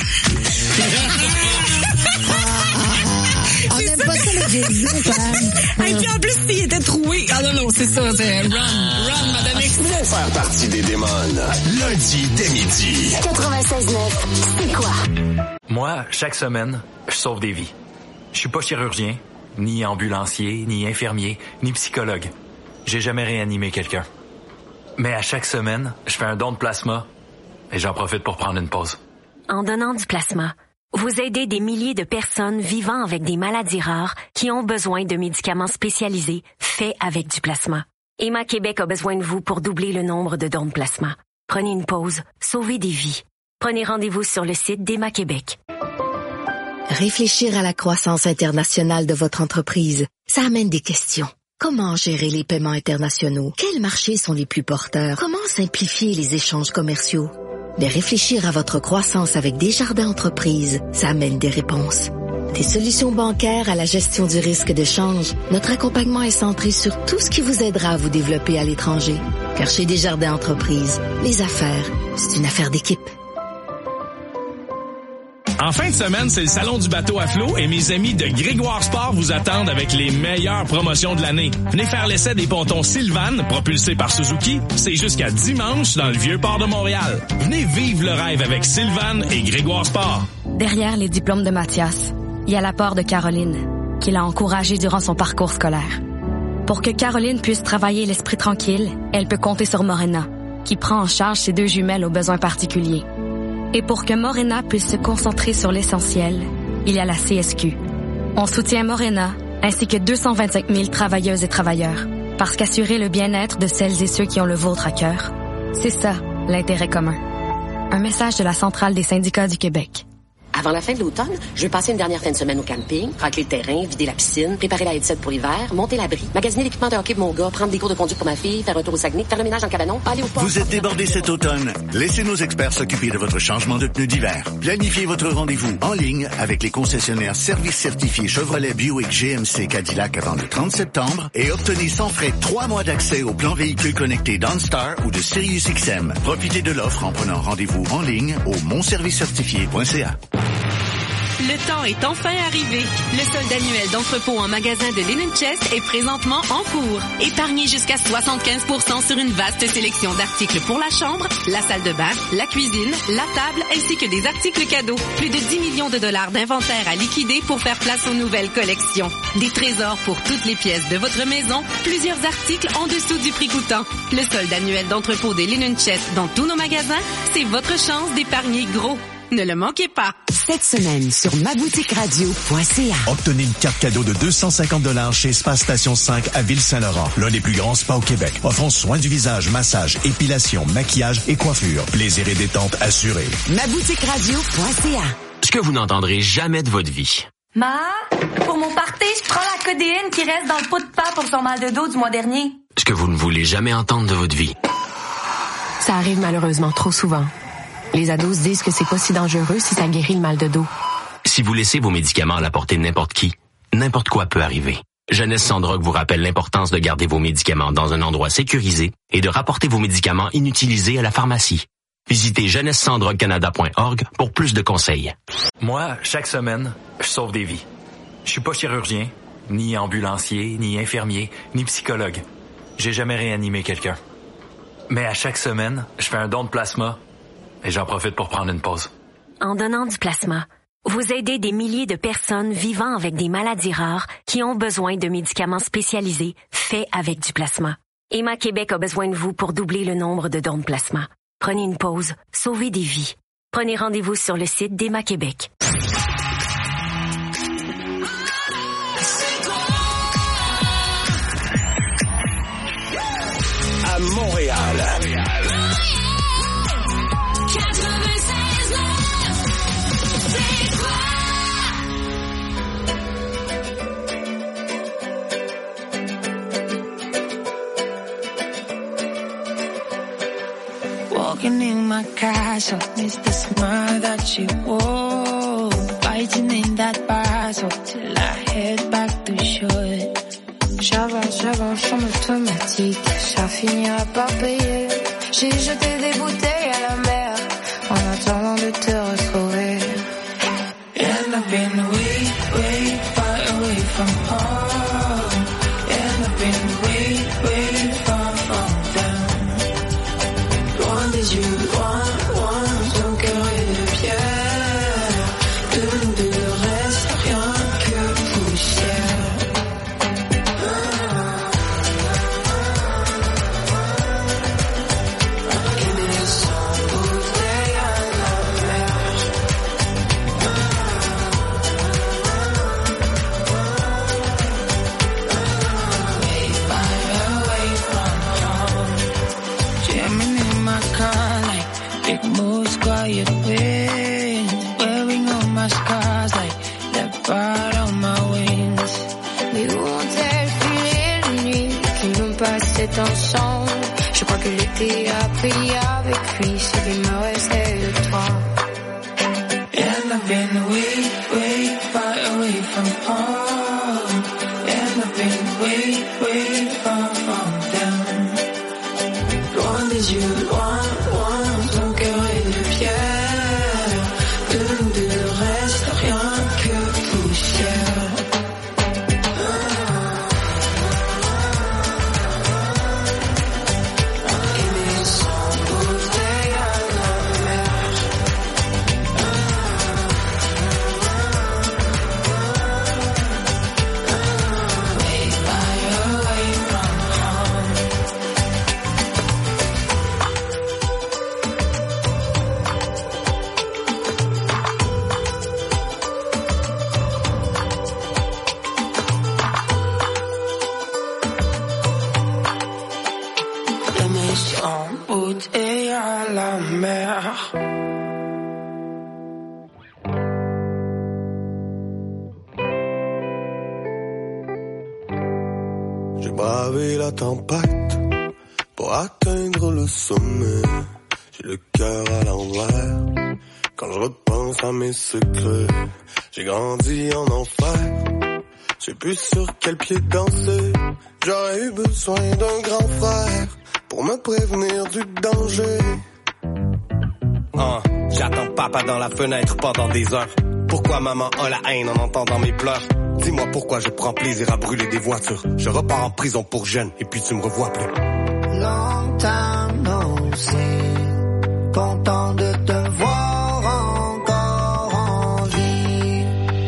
Speaker 6: On n'aime pas ça, le jeans blancs.
Speaker 1: Et puis en plus, il était troué. Ah non, c'est ça, c'est run, Madame X.
Speaker 2: Venez faire partie des Démons. Lundi dès midi.
Speaker 22: 96.9, c'est quoi?
Speaker 23: Moi, chaque semaine, je sauve des vies. Je suis pas chirurgien, ni ambulancier, ni infirmier, ni psychologue. J'ai jamais réanimé quelqu'un. Mais à chaque semaine, je fais un don de plasma et j'en profite pour prendre une pause.
Speaker 22: En donnant du plasma, vous aidez des milliers de personnes vivant avec des maladies rares qui ont besoin de médicaments spécialisés faits avec du plasma. Emma Québec a besoin de vous pour doubler le nombre de dons de plasma. Prenez une pause, sauvez des vies. Prenez rendez-vous sur le site d'Emma Québec.
Speaker 13: Réfléchir à la croissance internationale de votre entreprise, ça amène des questions. Comment gérer les paiements internationaux? Quels marchés sont les plus porteurs? Comment simplifier les échanges commerciaux? Mais réfléchir à votre croissance avec Desjardins Entreprises, ça amène des réponses. Des solutions bancaires à la gestion du risque de change, notre accompagnement est centré sur tout ce qui vous aidera à vous développer à l'étranger. Car chez Desjardins Entreprises, les affaires, c'est une affaire d'équipe.
Speaker 24: En fin de semaine, c'est le Salon du bateau à flot et mes amis de Grégoire Sport vous attendent avec les meilleures promotions de l'année. Venez faire l'essai des pontons Sylvan, propulsés par Suzuki. C'est jusqu'à dimanche dans le Vieux-Port de Montréal. Venez vivre le rêve avec Sylvan et Grégoire Sport.
Speaker 25: Derrière les diplômes de Mathias, il y a l'apport de Caroline, qui l'a encouragé durant son parcours scolaire. Pour que Caroline puisse travailler l'esprit tranquille, elle peut compter sur Morena, qui prend en charge ses deux jumelles aux besoins particuliers. Et pour que Morena puisse se concentrer sur l'essentiel, il y a la CSQ. On soutient Morena ainsi que 225 000 travailleuses et travailleurs, parce qu'assurer le bien-être de celles et ceux qui ont le vôtre à cœur, c'est ça, l'intérêt commun. Un message de la Centrale des syndicats du Québec.
Speaker 26: Avant la fin de l'automne, je vais passer une dernière fin de semaine au camping, racler le terrain, vider la piscine, préparer la headset pour l'hiver, monter l'abri, magasiner l'équipement de hockey pour mon gars, prendre des cours de conduite pour ma fille, faire un tour au Saguenay, faire le ménage en cabanon, aller au port.
Speaker 27: Vous êtes débordé cet automne? Laissez nos experts s'occuper de votre changement de pneus d'hiver. Planifiez votre rendez-vous en ligne avec les concessionnaires services certifiés Chevrolet, Buick, GMC, Cadillac avant le 30 septembre et obtenez sans frais 3 mois d'accès au plan véhicule connecté d'OnStar ou de SiriusXM. Profitez de l'offre en prenant rendez-vous en ligne au monservicecertifié.ca.
Speaker 11: Le temps est enfin arrivé. Le solde annuel d'entrepôt en magasin de Linen Chest est présentement en cours. Épargnez jusqu'à 75% sur une vaste sélection d'articles pour la chambre, la salle de bain, la cuisine, la table, ainsi que des articles cadeaux. Plus de 10 millions de dollars d'inventaire à liquider pour faire place aux nouvelles collections. Des trésors pour toutes les pièces de votre maison, plusieurs articles en dessous du prix coûtant. Le solde annuel d'entrepôt des Linen Chest dans tous nos magasins, c'est votre chance d'épargner gros. Ne le manquez pas.
Speaker 28: Cette semaine sur maboutiqueradio.ca.
Speaker 29: Obtenez une carte cadeau de 250 $ chez Spa Station 5 à Ville-Saint-Laurent, l'un des plus grands spas au Québec. Offrons soins du visage, massage, épilation, maquillage et coiffure. Plaisir et détente assurés.
Speaker 28: maboutiqueradio.ca.
Speaker 30: Ce que vous n'entendrez jamais de votre vie.
Speaker 31: Ma, pour mon party, je prends la codéine qui reste dans le pot de pain pour son mal de dos du mois dernier.
Speaker 30: Ce que vous ne voulez jamais entendre de votre vie.
Speaker 14: Ça arrive malheureusement trop souvent. Les ados se disent que c'est pas si dangereux si ça guérit le mal de dos.
Speaker 30: Si vous laissez vos médicaments à la portée de n'importe qui, n'importe quoi peut arriver. Jeunesse sans drogue vous rappelle l'importance de garder vos médicaments dans un endroit sécurisé et de rapporter vos médicaments inutilisés à la pharmacie. Visitez jeunessessansdroguecanada.org pour plus de conseils.
Speaker 23: Moi, chaque semaine, je sauve des vies. Je suis pas chirurgien, ni ambulancier, ni infirmier, ni psychologue. J'ai jamais réanimé quelqu'un. Mais à chaque semaine, je fais un don de plasma et j'en profite pour prendre une pause.
Speaker 22: En donnant du plasma, vous aidez des milliers de personnes vivant avec des maladies rares qui ont besoin de médicaments spécialisés faits avec du plasma. Emma Québec a besoin de vous pour doubler le nombre de dons de plasma. Prenez une pause, sauvez des vies. Prenez rendez-vous sur le site d'Emma Québec.
Speaker 2: À Montréal.
Speaker 6: Walking in my castle, miss the smile that she wore. Fighting in that battle till I head back to shore. J'avance en automatique, ça finira par payer. J'ai jeté des bouteilles à la mer en attendant de te retrouver. And I've been way far away from home. And I've been way far from down. Loin des yeux, loin, ton cœur est de pierre. De nous deux reste rien que poussière. Quiet wind, wearing all my scars like leopard on my wings. Mais où ont-elles filé les nuits qui nous passaient ensemble? Je crois que l'été a pris avec lui ce qui me restait de toi. And I've been way far away from home. And I've been way far from down. Loin des yeux, loin, ton cœur est de pierre. De nous deux ne reste rien que poussière. Aimer sans bouteille à la mer. Way far away from home. En bouteille à la mer.
Speaker 3: J'ai bravé la tempête pour atteindre le sommet. J'ai le cœur à l'envers quand je repense à mes secrets. J'ai grandi en enfer, je sais plus sur quel pied danser. J'aurais eu besoin d'un grand frère pour me prévenir du danger.
Speaker 8: J'attends papa dans la fenêtre pendant des heures. Pourquoi maman a la haine en entendant mes pleurs? Dis-moi pourquoi je prends plaisir à brûler des voitures. Je repars en prison pour jeune et puis tu me revois plus.
Speaker 6: Long time no see, content de te voir encore en vie.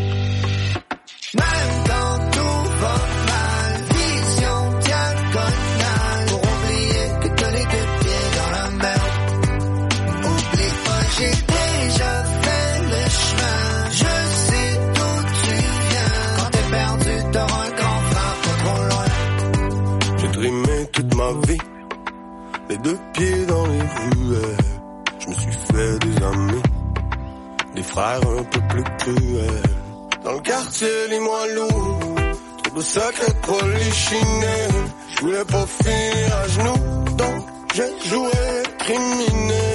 Speaker 6: Même quand tout va mal, vision diagonale, pour oublier que t'as les deux pieds dans la mer. Oublie pas, j'ai déjà fait le chemin. Je sais d'où tu viens. Quand t'es perdu, t'auras un grand frère pas trop loin.
Speaker 3: J'ai trimé toute ma vie, les deux pieds dans les ruelles. Je me suis fait des amis, des frères un peu plus cruels. Dans le quartier, lis-moi lourd, trop de secrets polichinés. Je voulais pas finir à genoux, donc j'ai joué criminel.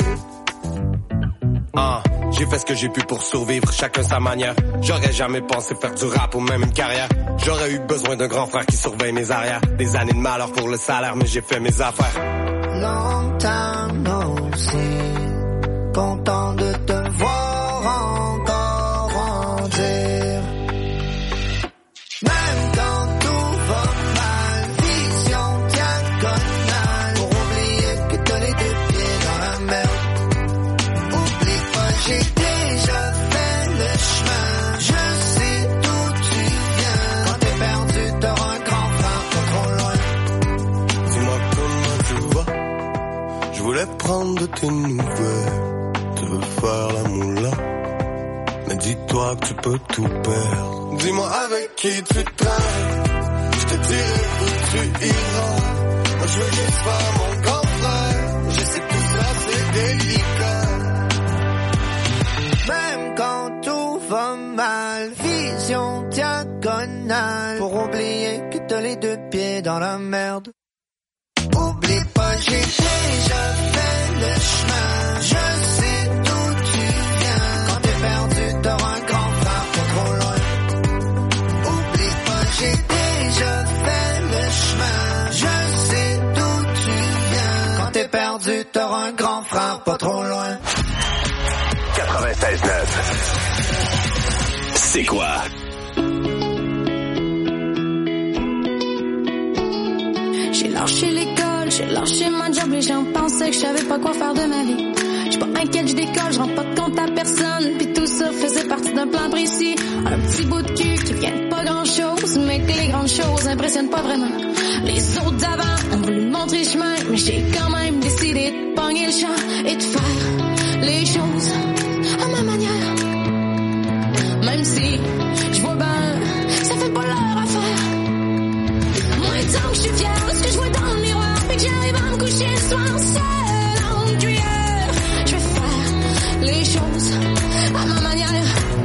Speaker 8: J'ai fait ce que j'ai pu pour survivre, chacun sa manière. J'aurais jamais pensé faire du rap ou même une carrière. J'aurais eu besoin d'un grand frère qui surveille mes arrières. Des années de malheur pour le salaire, mais j'ai fait mes affaires.
Speaker 6: Long time no see, content de te voir encore grandir. Même quand tout va mal, vision diagonale, pour oublier que t'as les deux pieds dans la mer. Oublie pas, j'ai déjà fait le chemin. Je sais d'où tu viens. Quand t'es perdu, t'auras un grand frère pas trop loin.
Speaker 3: Dis-moi comment tu vas, je voulais prendre de tes nouvelles. Tu veux faire la moula, mais dis-toi que tu peux tout perdre. Dis-moi avec qui tu traînes, je te dirai où tu iras. Moi je veux juste faire mon grand frère, je sais que tout ça c'est délicat.
Speaker 6: Même quand tout va mal, vision diagonale, pour oublier que t'as les deux pieds dans la merde. Oublie
Speaker 5: pas, j'ai déjà fait le chemin. Je sais d'où tu viens. Quand t'es perdu, t'auras un grand frère pas trop loin. Oublie pas, j'ai déjà fait le chemin. Je sais d'où tu viens. Quand t'es perdu, t'auras un grand frère pas trop loin.
Speaker 2: 96.9. C'est quoi?
Speaker 31: J'ai lâché l'école, j'ai lâché ma job, les gens pensaient que je savais pas quoi faire de ma vie. J'suis pas inquiète, j'décolle, j'rends pas de compte à personne. Pis tout ça faisait partie d'un plan précis. Un petit bout de cul qui vient de pas grand chose, mais que les grandes choses impressionnent pas vraiment. Les autres d'avant ont voulu montrer chemin, mais j'ai quand même décidé de pogner le champ et de faire les choses à ma manière. Même si je vois ben, ça fait pas leur affaire. Moi, tant que je suis fière de ce que je vois dans le miroir, puis que j'arrive à me coucher le soir seul en cuillère, je vais faire les choses à ma manière.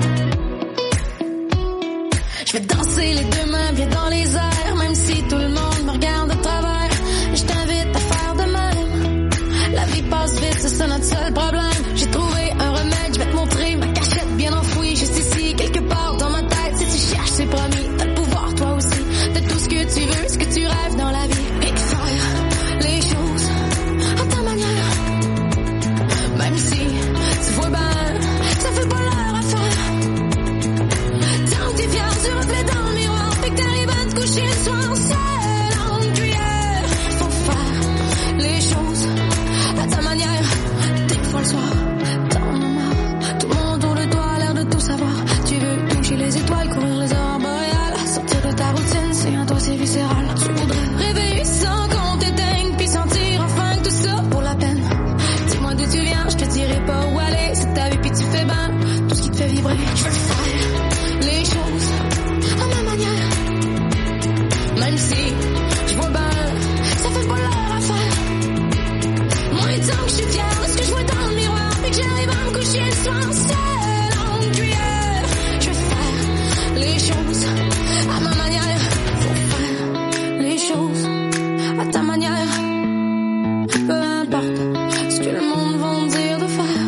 Speaker 31: Je vais danser les deux mains bien dans les airs, même si tout le monde me regarde de travers. Je t'invite à faire de même. La vie passe vite, c'est ça notre seul problème. J'ai trouvé un remède, je vais te montrer ma cachette bien enfouie, juste ici, quelque part dans ma tête. Si tu cherches, c'est promis, t'as le pouvoir toi aussi de tout ce que tu veux, ce que tu rêves dans la vie. Et de faire les choses à ta manière. Même si tu vois ben, ça fait pas leur affaire. Tant que t'es fier du reflet dans le miroir, puis que t'arrives à te coucher le soir seul en cuillère. Faut faire les choses à ta manière. Des fois le soir, t'en as marre. Tout le monde autour de toi a l'air de tout savoir. Tu veux toucher les étoiles, courir les aurores boréales, sortir de ta routine, c'est un toi c'est viscéral. Tu voudrais rêver sans qu'on t'éteigne, puis sentir enfin que tout ça pour la peine. Dis-moi d'où tu viens, je te dirai pas où aller. C'est ta vie puis tu fais ben tout ce qui te fait vibrer. Je veux faire les choses à ma manière. Même si je vois ben, ça fait pas leur affaire. Moi tant que je suis fière de ce que je vois dans le miroir, puis que j'arrive à me coucher le soir seul en cuillère, je vais faire les choses à ma manière. Faut faire les choses à ta manière. Peu importe ce que le monde va me dire de faire.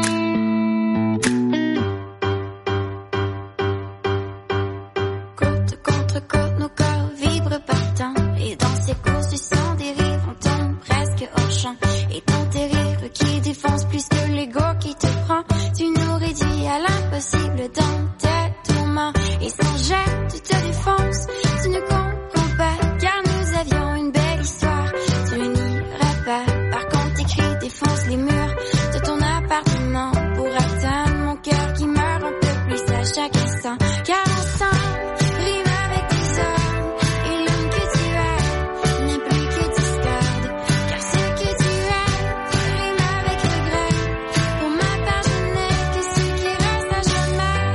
Speaker 31: Côte contre côte, nos corps vibrent partant. Et dans ces courses du sang des rires, on tombe presque hors champ. Et dans tes rires qui défoncent plus que l'ego qui te prend, tu nous réduis à l'impossible dans tes tourments. Et sans jet, tu te défonces, tu ne comprends pas, car nous avions une belle histoire. Tu n'iras pas, par contre tes cris défoncent les murs de ton appartement pour atteindre mon cœur qui meurt un peu plus à chaque instant. Car ensemble, rime avec tes hommes, et l'homme que tu es n'est plus que discorde. Car ce que tu es rime avec regret. Pour ma part, je n'ai que ce qui reste à jamais.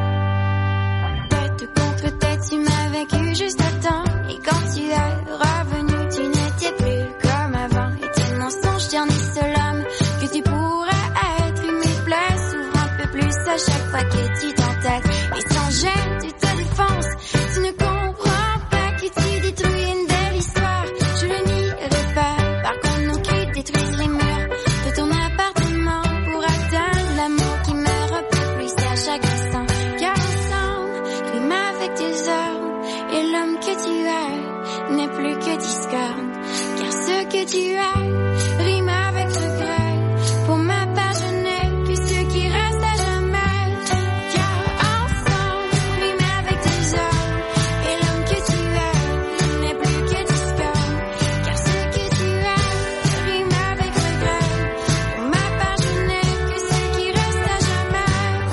Speaker 31: Tête contre tête, tu m'as vaincu juste à temps. Et quand tu es revenu, tu n'étais plus comme avant. Et tes mensonges, t'en es seul homme que tu pourrais être. Puis mes plaies s'ouvrent un peu plus à chaque fois que tu t'entêtes. Et sans gêne, tu te défonces, tu ne comprends pas que tu détruis une belle histoire. Je le nierai pas, par contre nos cris détruisent les murs de ton appartement pour atteindre l'amour qui meurt un peu plus à chaque instant. Car ensemble, rime avec tes ordres, et l'homme que tu es n'est plus que discorde. Car ce que tu es rime avec regret. Pour ma part, je n'ai que ce qui reste à jamais. Car ensemble, rime avec tes ordres, et l'homme que tu es n'est plus que discorde. Car ce que tu es rime avec regret. Pour ma part, je n'ai que ce qui reste à jamais.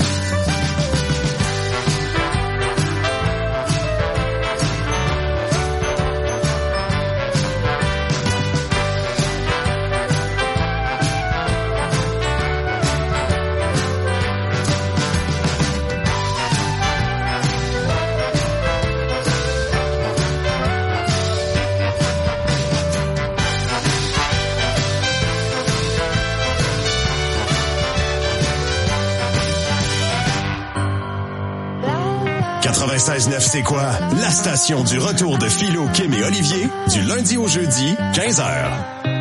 Speaker 2: C'est quoi? La station du retour de Philo, Kim et Olivier, du lundi au jeudi, 15h.